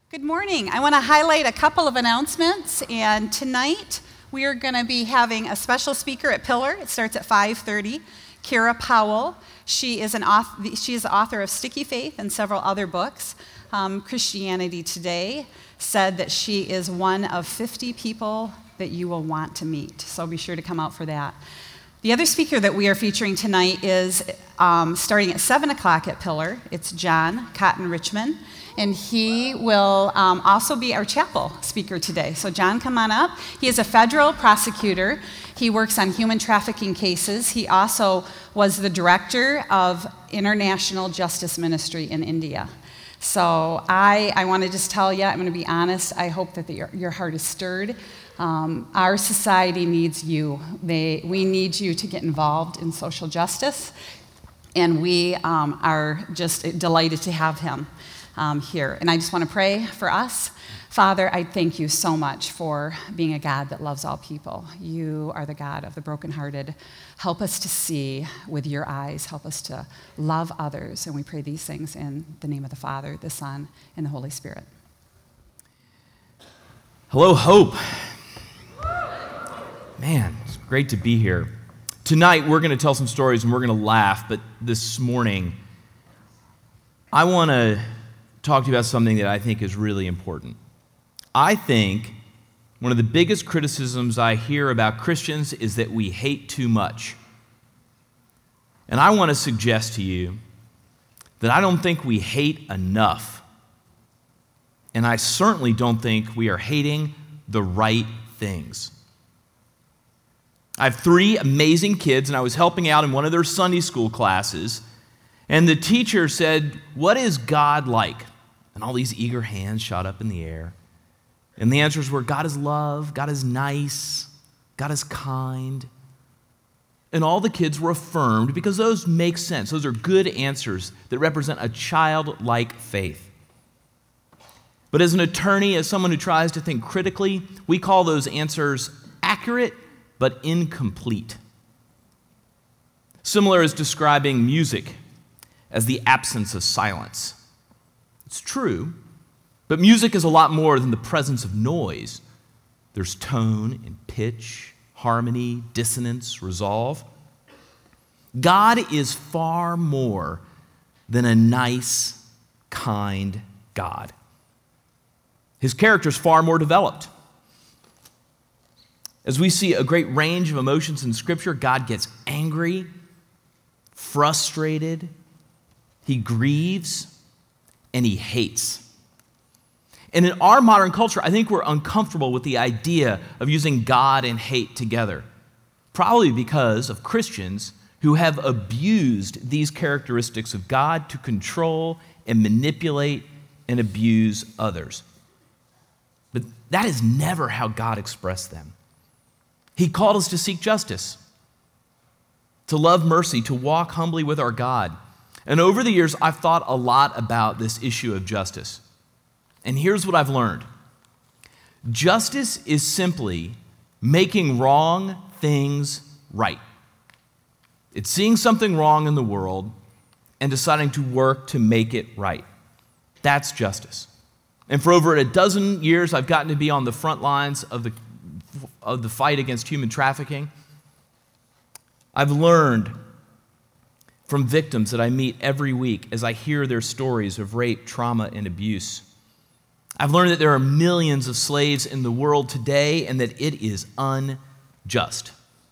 Good morning. I want to highlight a couple of announcements, and tonight we are going to be having a special speaker at Pillar. It starts at 5:30. Kira Powell. She is the author of Sticky Faith and several other books. Christianity Today said that she is one of 50 people that you will want to meet, so be sure to come out for that. The other speaker that we are featuring tonight is starting at 7 o'clock at Pillar. It's John Cotton Richmond. And he will also be our chapel speaker today. So John, come on up. He is a federal prosecutor. He works on human trafficking cases. He also was the director of International Justice Ministry in India. So I want to just tell you, I'm going to be honest, I hope that your heart is stirred. Our society needs you. We need you to get involved in social justice. And we are just delighted to have him here. And I just want to pray for us. Father, I thank you so much for being a God that loves all people. You are the God of the brokenhearted. Help us to see with your eyes. Help us to love others. And we pray these things in the name of the Father, the Son, and the Holy Spirit. Hello, Hope. Man, it's great to be here. Tonight, we're going to tell some stories and we're going to laugh, but this morning, I want to talk to you about something that I think is really important. I think one of the biggest criticisms I hear about Christians is that we hate too much. And I want to suggest to you that I don't think we hate enough. And I certainly don't think we are hating the right things. I have 3 amazing kids, and I was helping out in one of their Sunday school classes, and the teacher said, "What is God like?" And all these eager hands shot up in the air. And the answers were, God is love, God is nice, God is kind. And all the kids were affirmed because those make sense. Those are good answers that represent a childlike faith. But as an attorney, as someone who tries to think critically, we call those answers accurate but incomplete. Similar as describing music as the absence of silence. It's true, but music is a lot more than the presence of noise. There's tone and pitch, harmony, dissonance, resolve. God is far more than a nice, kind God. His character is far more developed. As we see a great range of emotions in Scripture, God gets angry, frustrated, he grieves, and he hates. And in our modern culture, I think we're uncomfortable with the idea of using God and hate together, probably because of Christians who have abused these characteristics of God to control and manipulate and abuse others. But that is never how God expressed them. He called us to seek justice, to love mercy, to walk humbly with our God. And over the years, I've thought a lot about this issue of justice. And here's what I've learned. Justice is simply making wrong things right. It's seeing something wrong in the world and deciding to work to make it right. That's justice. And for over a dozen years, I've gotten to be on the front lines of the fight against human trafficking. I've learned from victims that I meet every week as I hear their stories of rape, trauma, and abuse. I've learned that there are millions of slaves in the world today and that it is unjust.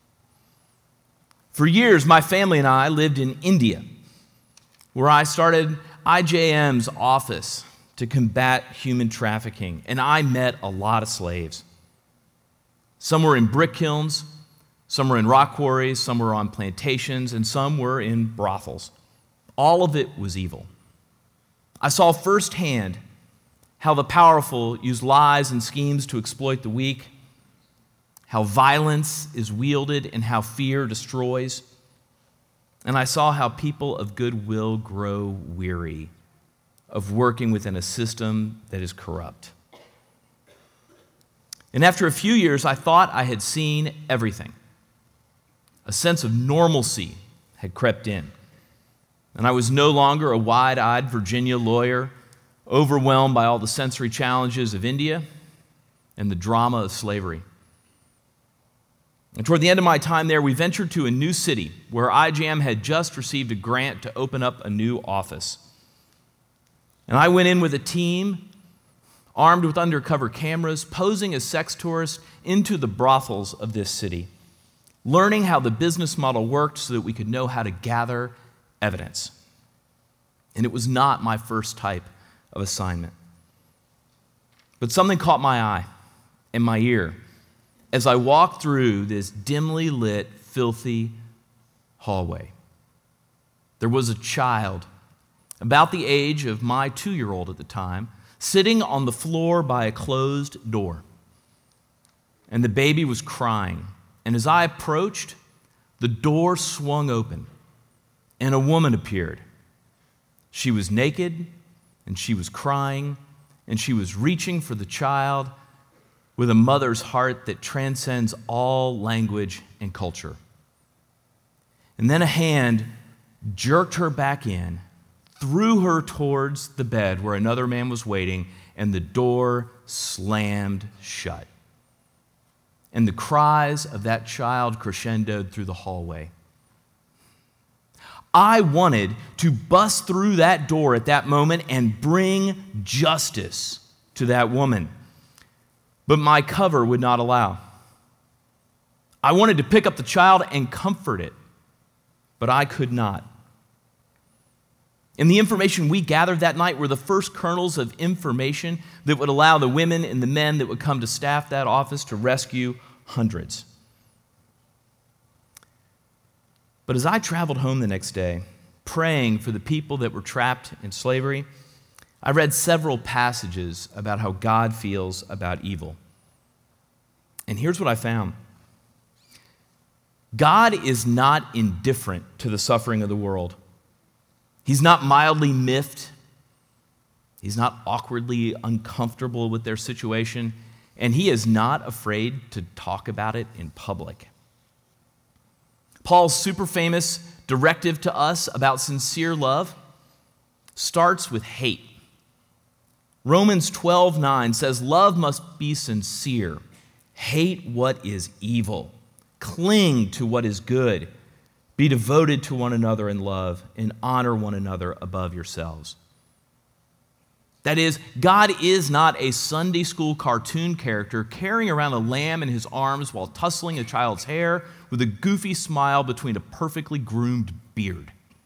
For years, my family and I lived in India, where I started IJM's office to combat human trafficking, and I met a lot of slaves. Some were in brick kilns, some were in rock quarries, some were on plantations, and some were in brothels. All of it was evil. I saw firsthand how the powerful use lies and schemes to exploit the weak, how violence is wielded and how fear destroys. And I saw how people of goodwill grow weary of working within a system that is corrupt. And after a few years, I thought I had seen everything. A sense of normalcy had crept in. And I was no longer a wide-eyed Virginia lawyer overwhelmed by all the sensory challenges of India and the drama of slavery. And toward the end of my time there, we ventured to a new city where IJM had just received a grant to open up a new office. And I went in with a team armed with undercover cameras, posing as sex tourists into the brothels of this city, learning how the business model worked so that we could know how to gather evidence. And it was not my first type of assignment. But something caught my eye and my ear as I walked through this dimly lit, filthy hallway. There was a child, about the age of my 2-year-old at the time, sitting on the floor by a closed door. And the baby was crying. And as I approached, the door swung open, and a woman appeared. She was naked, and she was crying, and she was reaching for the child with a mother's heart that transcends all language and culture. And then a hand jerked her back in, threw her towards the bed where another man was waiting, and the door slammed shut. And the cries of that child crescendoed through the hallway. I wanted to bust through that door at that moment and bring justice to that woman. But my cover would not allow. I wanted to pick up the child and comfort it, but I could not. And the information we gathered that night were the first kernels of information that would allow the women and the men that would come to staff that office to rescue hundreds. But as I traveled home the next day, praying for the people that were trapped in slavery, I read several passages about how God feels about evil. And here's what I found. God is not indifferent to the suffering of the world. He's not mildly miffed. He's not awkwardly uncomfortable with their situation. And he is not afraid to talk about it in public. Paul's super famous directive to us about sincere love starts with hate. Romans 12:9 says, "Love must be sincere. Hate what is evil. Cling to what is good. Be devoted to one another in love and honor one another above yourselves." That is, God is not a Sunday school cartoon character carrying around a lamb in his arms while tussling a child's hair with a goofy smile between a perfectly groomed beard.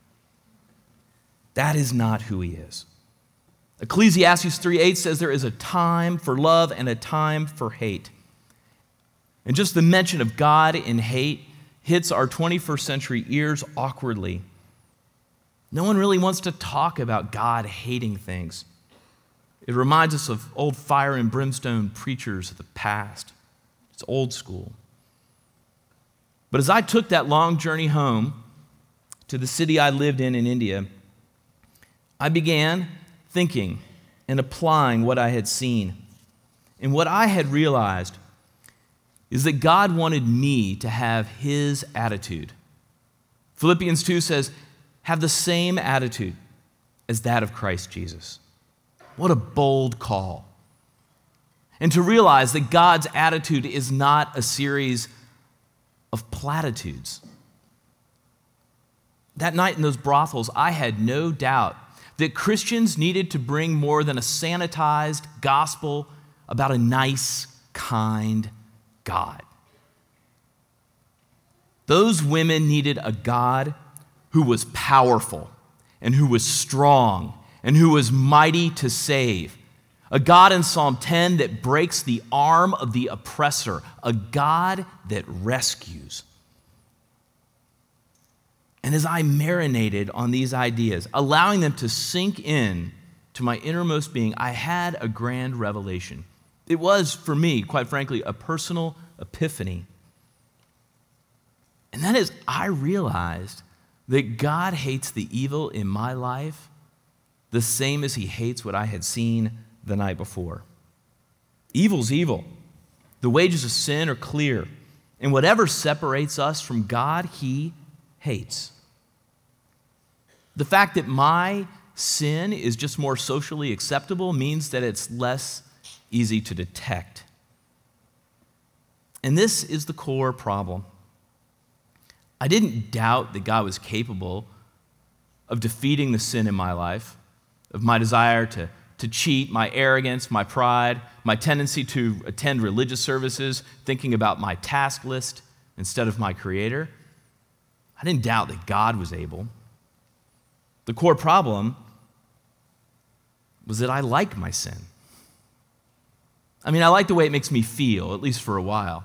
That is not who he is. Ecclesiastes 3:8 says there is a time for love and a time for hate. And just the mention of God in hate hits our 21st century ears awkwardly. No one really wants to talk about God hating things. It reminds us of old fire and brimstone preachers of the past. It's old school. But as I took that long journey home to the city I lived in India, I began thinking and applying what I had seen. And what I had realized is that God wanted me to have his attitude. Philippians 2 says, "Have the same attitude as that of Christ Jesus." What a bold call. And to realize that God's attitude is not a series of platitudes. That night in those brothels, I had no doubt that Christians needed to bring more than a sanitized gospel about a nice, kind God. Those women needed a God who was powerful and who was strong and who was mighty to save. A God in Psalm 10 that breaks the arm of the oppressor. A God that rescues. And as I marinated on these ideas, allowing them to sink in to my innermost being, I had a grand revelation. It was, for me, quite frankly, a personal epiphany. And that is, I realized that God hates the evil in my life the same as he hates what I had seen the night before. Evil's evil. The wages of sin are clear. And whatever separates us from God, he hates. The fact that my sin is just more socially acceptable means that it's less easy to detect. And this is the core problem. I didn't doubt that God was capable of defeating the sin in my life, of my desire to cheat, my arrogance, my pride, my tendency to attend religious services thinking about my task list instead of my Creator. I didn't doubt that God was able. The core problem was that I like my sin. I mean, I like the way it makes me feel, at least for a while.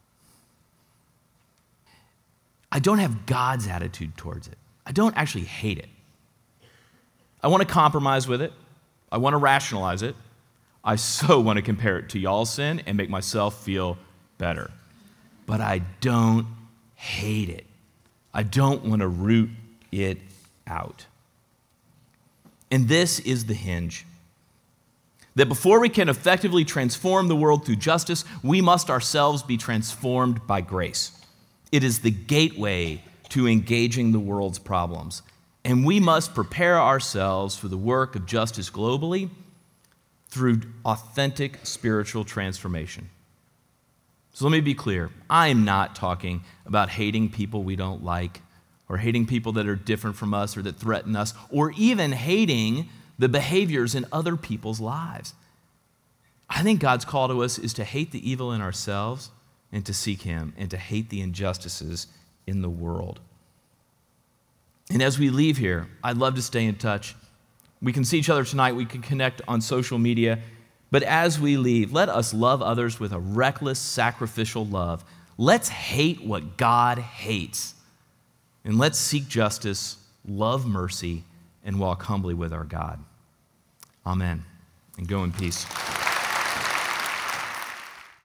I don't have God's attitude towards it. I don't actually hate it. I want to compromise with it. I want to rationalize it. I so want to compare it to y'all's sin and make myself feel better. But I don't hate it. I don't want to root it out. And this is the hinge. That before we can effectively transform the world through justice, we must ourselves be transformed by grace. It is the gateway to engaging the world's problems. And we must prepare ourselves for the work of justice globally through authentic spiritual transformation. So let me be clear. I am not talking about hating people we don't like, or hating people that are different from us or that threaten us, or even hating the behaviors in other people's lives. I think God's call to us is to hate the evil in ourselves and to seek Him and to hate the injustices in the world. And as we leave here, I'd love to stay in touch. We can see each other tonight. We can connect on social media. But as we leave, let us love others with a reckless, sacrificial love. Let's hate what God hates. And let's seek justice, love mercy, and walk humbly with our God. Amen. And go in peace.